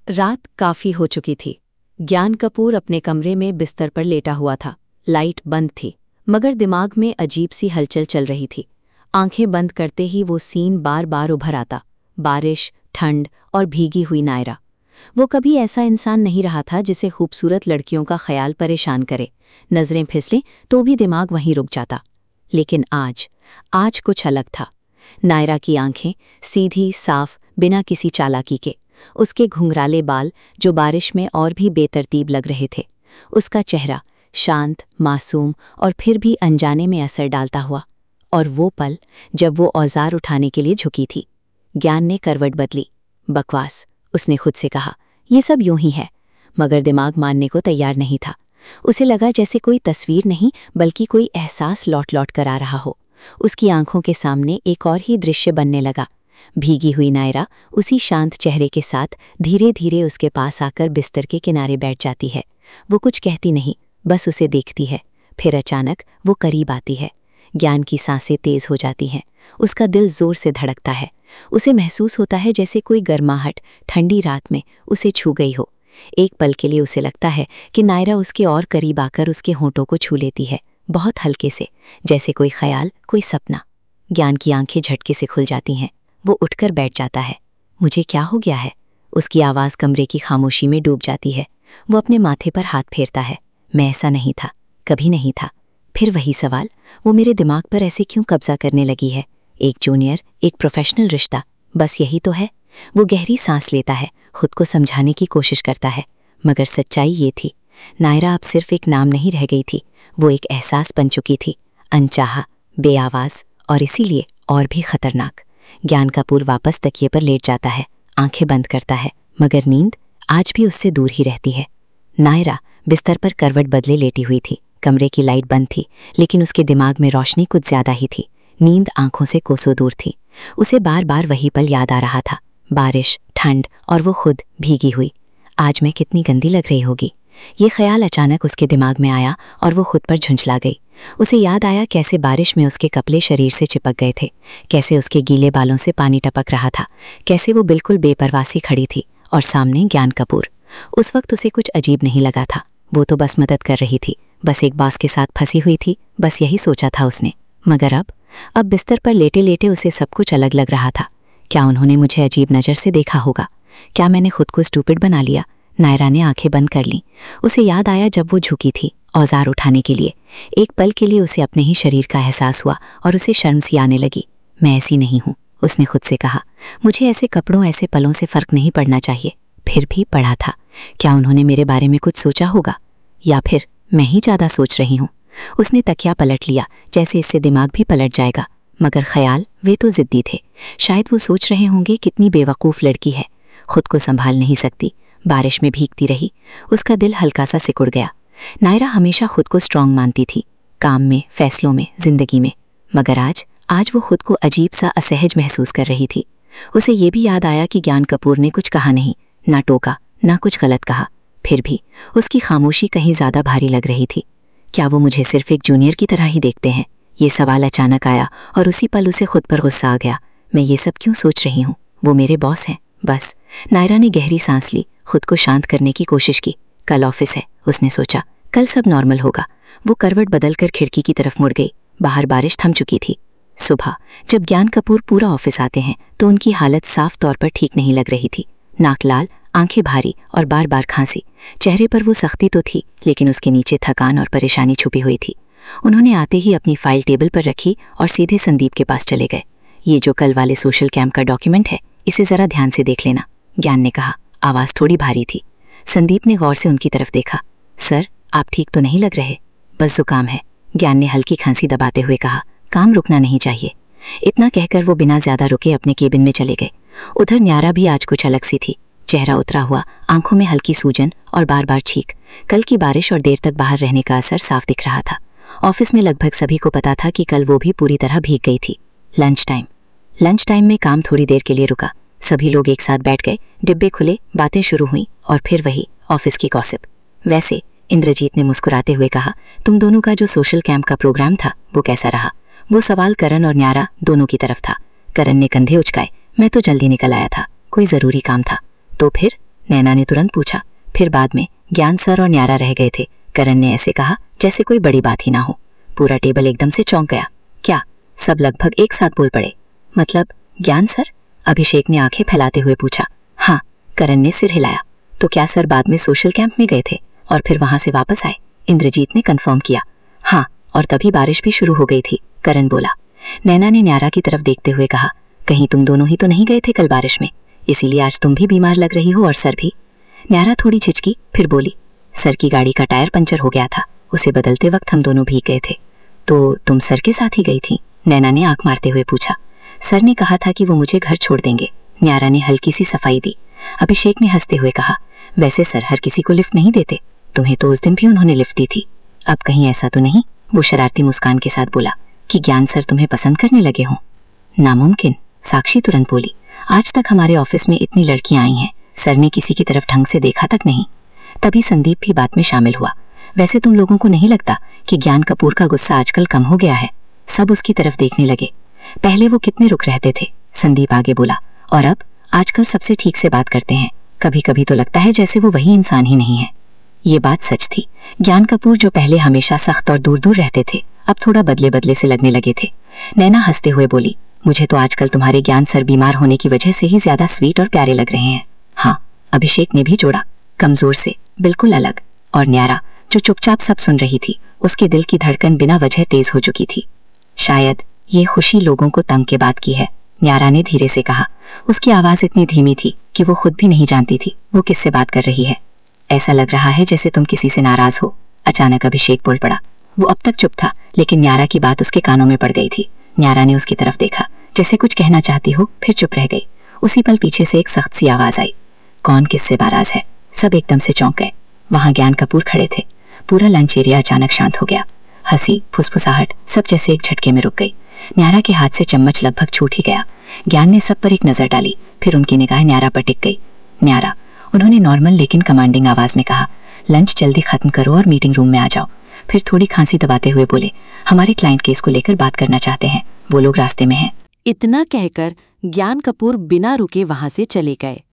रात काफी हो चुकी थी। ज्ञान कपूर अपने कमरे में बिस्तर पर लेटा हुआ था। लाइट बंद थी, मगर दिमाग में अजीब सी हलचल चल रही थी। आंखें बंद करते ही वो सीन बार बार उभर आता। बारिश, ठंड और भीगी हुई नायरा। वो कभी ऐसा इंसान नहीं रहा था जिसे खूबसूरत लड़कियों का ख्याल परेशान करे। नजरें फिसलें तो भी दिमाग वहीं रुक जाता। लेकिन आज कुछ अलग था। नायरा की आंखें सीधी, साफ, बिना किसी चालाकी के। उसके घुंघराले बाल जो बारिश में और भी बेतरतीब लग रहे थे। उसका चेहरा शांत, मासूम और फिर भी अनजाने में असर डालता हुआ। और वो पल जब वो औजार उठाने के लिए झुकी थी। ज्ञान ने करवट बदली। बकवास, उसने खुद से कहा, ये सब यूं ही है। मगर दिमाग मानने को तैयार नहीं था। उसे लगा जैसे कोई तस्वीर नहीं बल्कि कोई एहसास लौट लौट कर आ रहा हो। उसकी आंखों के सामने एक और ही दृश्य बनने लगा। भीगी हुई नायरा उसी शांत चेहरे के साथ धीरे धीरे उसके पास आकर बिस्तर के किनारे बैठ जाती है। वो कुछ कहती नहीं, बस उसे देखती है। फिर अचानक वो करीब आती है। ज्ञान की सांसें तेज हो जाती हैं। उसका दिल जोर से धड़कता है। उसे महसूस होता है जैसे कोई गर्माहट ठंडी रात में उसे छू गई हो। एक पल के लिए उसे लगता है कि नायरा उसके और करीब आकर उसके होंठों को छू लेती है, बहुत हल्के से, जैसे कोई ख्याल, कोई सपना। ज्ञान की आंखें झटके से खुल जाती हैं। वो उठकर बैठ जाता है। मुझे क्या हो गया है? उसकी आवाज़ कमरे की खामोशी में डूब जाती है। वो अपने माथे पर हाथ फेरता है। मैं ऐसा नहीं था, कभी नहीं था। फिर वही सवाल, वो मेरे दिमाग पर ऐसे क्यों कब्जा करने लगी है? एक जूनियर, एक प्रोफेशनल रिश्ता, बस यही तो है। वो गहरी सांस लेता है, खुद को समझाने की कोशिश करता है। मगर सच्चाई ये थी, नायरा अब सिर्फ एक नाम नहीं रह गई थी। वो एक एहसास बन चुकी थी, अनचाहा, बेआवाज़ और इसीलिए और भी खतरनाक। ज्ञान कपूर वापस तकिए पर लेट जाता है, आंखें बंद करता है, मगर नींद आज भी उससे दूर ही रहती है। नायरा बिस्तर पर करवट बदले लेटी हुई थी। कमरे की लाइट बंद थी, लेकिन उसके दिमाग में रोशनी कुछ ज्यादा ही थी। नींद आंखों से कोसों दूर थी। उसे बार बार वही पल याद आ रहा था, बारिश, ठंड और वो खुद भीगी हुई। आज मैं कितनी गंदी लग रही होगी, ये ख्याल अचानक उसके दिमाग में आया और वो खुद पर झुंझला गई। उसे याद आया कैसे बारिश में उसके कपड़े शरीर से चिपक गए थे, कैसे उसके गीले बालों से पानी टपक रहा था, कैसे वो बिल्कुल बेपरवासी खड़ी थी और सामने ज्ञान कपूर। उस वक्त उसे कुछ अजीब नहीं लगा था। वो तो बस मदद कर रही थी, बस एक बास के साथ फंसी हुई थी, बस यही सोचा था उसने। मगर अब बिस्तर पर लेटे लेटे उसे सब कुछ अलग लग रहा था। क्या उन्होंने मुझे अजीब नज़र से देखा होगा? क्या मैंने खुद को स्टूपिड बना लिया? नायरा ने आंखें बंद कर लीं। उसे याद आया जब वो झुकी थी औजार उठाने के लिए। एक पल के लिए उसे अपने ही शरीर का एहसास हुआ और उसे शर्म सी आने लगी। मैं ऐसी नहीं हूँ, उसने खुद से कहा। मुझे ऐसे कपड़ों, ऐसे पलों से फ़र्क नहीं पड़ना चाहिए। फिर भी पड़ा था। क्या उन्होंने मेरे बारे में कुछ सोचा होगा, या फिर मैं ही ज़्यादा सोच रही हूँ? उसने तकिया पलट लिया, जैसे इससे दिमाग भी पलट जाएगा। मगर ख्याल, वे तो ज़िद्दी थे। शायद वो सोच रहे होंगे कितनी बेवकूफ़ लड़की है, खुद को संभाल नहीं सकती। बारिश में भीगती रही। उसका दिल हल्का सा सिकुड़ गया। नायरा हमेशा खुद को स्ट्रांग मानती थी, काम में, फैसलों में, जिंदगी में। मगर आज वो खुद को अजीब सा असहज महसूस कर रही थी। उसे ये भी याद आया कि ज्ञान कपूर ने कुछ कहा नहीं, ना टोका, ना कुछ गलत कहा। फिर भी उसकी खामोशी कहीं ज़्यादा भारी लग रही थी। क्या वो मुझे सिर्फ एक जूनियर की तरह ही देखते हैं? ये सवाल अचानक आया और उसी पल उसे खुद पर गुस्सा आ गया। मैं ये सब क्यों सोच रही हूँ? वो मेरे बॉस हैं, बस। नायरा ने गहरी सांस ली, खुद को शांत करने की कोशिश की। कल ऑफिस है, उसने सोचा, कल सब नॉर्मल होगा। वो करवट बदलकर खिड़की की तरफ मुड़ गई। बाहर बारिश थम चुकी थी। सुबह जब ज्ञान कपूर पूरा ऑफिस आते हैं तो उनकी हालत साफ तौर पर ठीक नहीं लग रही थी। नाक लाल, आंखें भारी और बार बार खांसी। चेहरे पर वो सख्ती तो थी, लेकिन उसके नीचे थकान और परेशानी छुपी हुई थी। उन्होंने आते ही अपनी फाइल टेबल पर रखी और सीधे संदीप के पास चले गए। ये जो कल वाले सोशल कैंप का डॉक्यूमेंट है, इसे ज़रा ध्यान से देख लेना, ज्ञान ने कहा। आवाज़ थोड़ी भारी थी। संदीप ने गौर से उनकी तरफ देखा। सर, आप ठीक तो नहीं लग रहे? बस जुकाम है, ज्ञान ने हल्की खांसी दबाते हुए कहा। काम रुकना नहीं चाहिए। इतना कहकर वो बिना ज़्यादा रुके अपने केबिन में चले गए। उधर न्यारा भी आज कुछ अलग सी थी। चेहरा उतरा हुआ, आंखों में हल्की सूजन और बार बार छींक। कल की बारिश और देर तक बाहर रहने का असर साफ दिख रहा था। ऑफिस में लगभग सभी को पता था कि कल वो भी पूरी तरह भीग गई थी। लंच टाइम में काम थोड़ी देर के लिए रुका। सभी लोग एक साथ बैठ गए, डिब्बे खुले, बातें शुरू हुई और फिर वही ऑफिस की गॉसिप। वैसे इंद्रजीत ने मुस्कुराते हुए कहा, तुम दोनों का जो सोशल कैंप का प्रोग्राम था वो कैसा रहा? वो सवाल करण और न्यारा दोनों की तरफ था। करण ने कंधे उचकाए, मैं तो जल्दी निकल आया था, कोई ज़रूरी काम था। तो फिर? नैना ने तुरंत पूछा। फिर बाद में ज्ञान सर और न्यारा रह गए थे। करण ने ऐसे कहा जैसे कोई बड़ी बात ही ना हो। पूरा टेबल एकदम से चौंक गया। क्या? सब लगभग एक साथ बोल पड़े। मतलब ज्ञान सर? अभिषेक ने आंखें फैलाते हुए पूछा। हाँ, करण ने सिर हिलाया। तो क्या सर बाद में सोशल कैंप में गए थे और फिर वहां से वापस आए? इंद्रजीत ने कंफर्म किया। हाँ, और तभी बारिश भी शुरू हो गई थी, करण बोला। नैना ने न्यारा की तरफ देखते हुए कहा, कहीं तुम दोनों ही तो नहीं गए थे कल बारिश में, इसीलिए आज तुम भी बीमार लग रही हो और सर भी? न्यारा थोड़ी झिझकी, फिर बोली, सर की गाड़ी का टायर पंचर हो गया था, उसे बदलते वक्त हम दोनों भीग गए थे। तो तुम सर के साथ ही गई थी? नैना ने आंख मारते हुए पूछा। सर ने कहा था कि वो मुझे घर छोड़ देंगे। न्यारा ने हल्की सी सफाई दी। अभिषेक ने हंसते हुए कहा, वैसे सर हर किसी को लिफ्ट नहीं देते, तुम्हें तो उस दिन भी उन्होंने लिफ्ट दी थी। अब कहीं ऐसा तो नहीं? वो शरारती मुस्कान के साथ बोला कि ज्ञान सर तुम्हें पसंद करने लगे हों। नामुमकिन, साक्षी तुरंत बोली। आज तक हमारे ऑफिस में इतनी लड़कियां आई हैं, सर ने किसी की तरफ ढंग से देखा तक नहीं। तभी संदीप भी बात में शामिल हुआ। वैसे तुम लोगों को नहीं लगता कि ज्ञान कपूर का गुस्सा आजकल कम हो गया है? सब उसकी तरफ देखने लगे। पहले वो कितने रुक रहते थे, संदीप आगे बोला, और अब आजकल सबसे ठीक से बात करते हैं। कभी कभी तो लगता है जैसे वो वही इंसान ही नहीं है। ये बात सच थी। ज्ञान कपूर जो पहले हमेशा सख्त और दूर दूर रहते थे, अब थोड़ा बदले बदले से लगने लगे थे। नैना हंसते हुए बोली, मुझे तो आजकल तुम्हारे ज्ञान सर बीमार होने की वजह से ही ज्यादा स्वीट और प्यारे लग रहे हैं। हाँ, अभिषेक ने भी जोड़ा, कमजोर से, बिल्कुल अलग। और न्यारा जो चुपचाप सब सुन रही थी, उसके दिल की धड़कन बिना वजह तेज हो चुकी थी। शायद ये खुशी लोगों को तंग के बात की है, न्यारा ने धीरे से कहा। उसकी आवाज इतनी धीमी थी कि वो खुद भी नहीं जानती थी वो किससे बात कर रही है। ऐसा लग रहा है जैसे तुम किसी से नाराज हो, अचानक अभिषेक बोल पड़ा। वो अब तक चुप था, लेकिन न्यारा की बात उसके कानों में पड़ गई थी। न्यारा ने उसकी तरफ देखा, जैसे कुछ कहना चाहती हो, फिर चुप रह गई। उसी पल पीछे से एक सख्त सी आवाज आई, कौन किससे नाराज है? सब एकदम से चौंक गए। वहां ज्ञान कपूर खड़े थे। पूरा लंच एरिया अचानक शांत हो गया। हंसी, फुसफुसाहट सब जैसे एक झटके में रुक गई। न्यारा के हाथ से चम्मच लगभग छूट ही गया। ज्ञान ने सब पर एक नजर डाली, फिर उनकी निगाह न्यारा पर टिक गई। न्यारा, उन्होंने नॉर्मल लेकिन कमांडिंग आवाज में कहा, लंच जल्दी खत्म करो और मीटिंग रूम में आ जाओ। फिर थोड़ी खांसी दबाते हुए बोले, हमारे क्लाइंट केस को लेकर बात करना चाहते हैं, वो लोग रास्ते में हैं। इतना कहकर ज्ञान कपूर बिना रुके वहां से चले गए।